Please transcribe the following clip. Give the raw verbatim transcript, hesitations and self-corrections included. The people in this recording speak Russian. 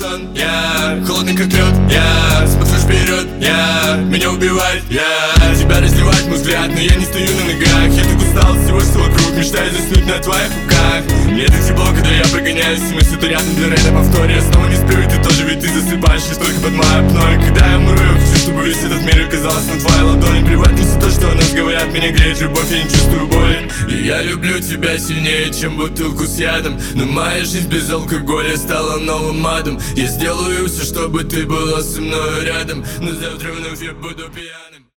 сон. Я холодный как лед, я смотрю вперед, я меня убивает, я тебя раздевает мой взгляд, но я не стою на ногах. Я так устал от всего, что вокруг, мечтаю заснуть на твоих руках. Мне так тепло, когда я прогоняюсь, мысли то рядом для рейда повторе. Я снова не сплю, и ты тоже, ведь ты засыпаешь лишь только под мое окно. И когда я умру, я хочу, чтобы весь этот мир оказался на твоей ладони. Плевать на все то, что о нас говорят, меня греет любовь, я не чувствую боли. И я люблю тебя сильнее, чем бутылку с ядом, но моя жизнь без алкоголя стала новым адом. Я сделаю все, чтобы ты была со мной рядом, но завтра вновь я буду пьян.